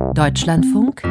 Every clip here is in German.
Deutschlandfunk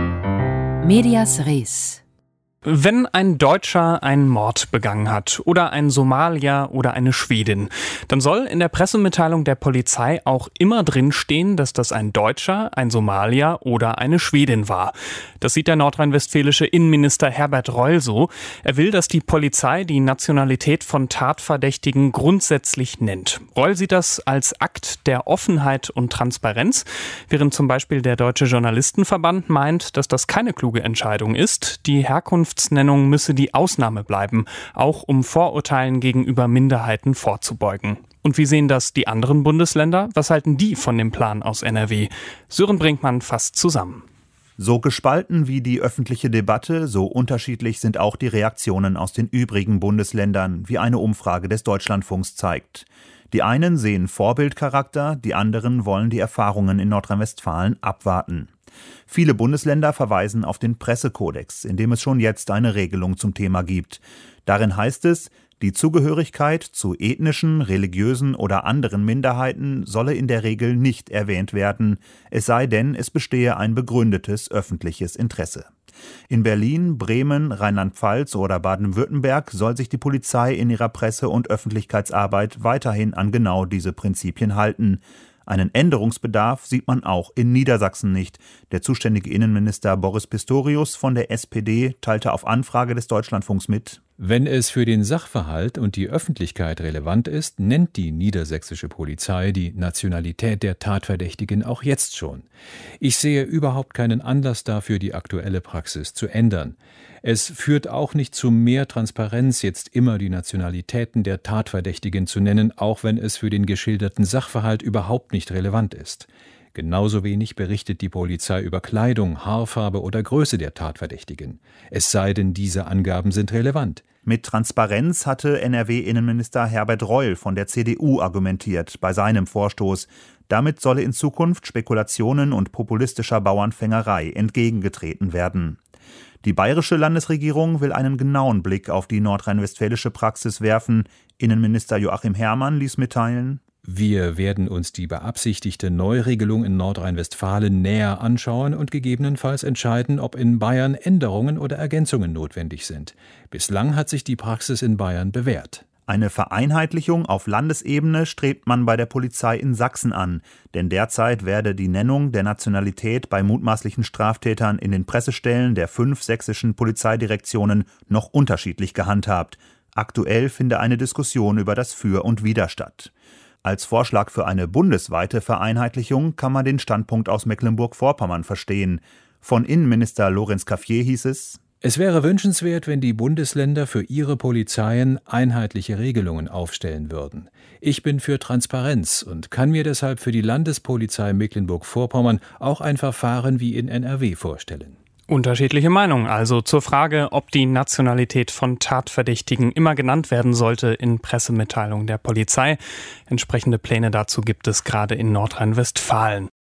Medias Res. Wenn ein Deutscher einen Mord begangen hat oder ein Somalier oder eine Schwedin, dann soll in der Pressemitteilung der Polizei auch immer drinstehen, dass das ein Deutscher, ein Somalier oder eine Schwedin war. Das sieht der nordrhein-westfälische Innenminister Herbert Reul so. Er will, dass die Polizei die Nationalität von Tatverdächtigen grundsätzlich nennt. Reul sieht das als Akt der Offenheit und Transparenz, während zum Beispiel der Deutsche Journalistenverband meint, dass das keine kluge Entscheidung ist. Die Herkunftsnennung müsse die Ausnahme bleiben, auch um Vorurteilen gegenüber Minderheiten vorzubeugen. Und wie sehen das die anderen Bundesländer? Was halten die von dem Plan aus NRW? Sören Brinkmann fasst zusammen. So gespalten wie die öffentliche Debatte, so unterschiedlich sind auch die Reaktionen aus den übrigen Bundesländern, wie eine Umfrage des Deutschlandfunks zeigt. Die einen sehen Vorbildcharakter, die anderen wollen die Erfahrungen in Nordrhein-Westfalen abwarten. Viele Bundesländer verweisen auf den Pressekodex, in dem es schon jetzt eine Regelung zum Thema gibt. Darin heißt es, die Zugehörigkeit zu ethnischen, religiösen oder anderen Minderheiten solle in der Regel nicht erwähnt werden, es sei denn, es bestehe ein begründetes öffentliches Interesse. In Berlin, Bremen, Rheinland-Pfalz oder Baden-Württemberg soll sich die Polizei in ihrer Presse- und Öffentlichkeitsarbeit weiterhin an genau diese Prinzipien halten. Einen Änderungsbedarf sieht man auch in Niedersachsen nicht. Der zuständige Innenminister Boris Pistorius von der SPD teilte auf Anfrage des Deutschlandfunks mit: Wenn es für den Sachverhalt und die Öffentlichkeit relevant ist, nennt die niedersächsische Polizei die Nationalität der Tatverdächtigen auch jetzt schon. Ich sehe überhaupt keinen Anlass dafür, die aktuelle Praxis zu ändern. Es führt auch nicht zu mehr Transparenz, jetzt immer die Nationalitäten der Tatverdächtigen zu nennen, auch wenn es für den geschilderten Sachverhalt überhaupt nicht relevant ist. Genauso wenig berichtet die Polizei über Kleidung, Haarfarbe oder Größe der Tatverdächtigen. Es sei denn, diese Angaben sind relevant. Mit Transparenz hatte NRW-Innenminister Herbert Reul von der CDU argumentiert bei seinem Vorstoß. Damit solle in Zukunft Spekulationen und populistischer Bauernfängerei entgegengetreten werden. Die bayerische Landesregierung will einen genauen Blick auf die nordrhein-westfälische Praxis werfen. Innenminister Joachim Herrmann ließ mitteilen: Wir werden uns die beabsichtigte Neuregelung in Nordrhein-Westfalen näher anschauen und gegebenenfalls entscheiden, ob in Bayern Änderungen oder Ergänzungen notwendig sind. Bislang hat sich die Praxis in Bayern bewährt. Eine Vereinheitlichung auf Landesebene strebt man bei der Polizei in Sachsen an, denn derzeit werde die Nennung der Nationalität bei mutmaßlichen Straftätern in den Pressestellen der 5 sächsischen Polizeidirektionen noch unterschiedlich gehandhabt. Aktuell finde eine Diskussion über das Für und Wider statt. Als Vorschlag für eine bundesweite Vereinheitlichung kann man den Standpunkt aus Mecklenburg-Vorpommern verstehen. Von Innenminister Lorenz Cafier hieß es: Es wäre wünschenswert, wenn die Bundesländer für ihre Polizeien einheitliche Regelungen aufstellen würden. Ich bin für Transparenz und kann mir deshalb für die Landespolizei Mecklenburg-Vorpommern auch ein Verfahren wie in NRW vorstellen. Unterschiedliche Meinungen also zur Frage, ob die Nationalität von Tatverdächtigen immer genannt werden sollte in Pressemitteilungen der Polizei. Entsprechende Pläne dazu gibt es gerade in Nordrhein-Westfalen.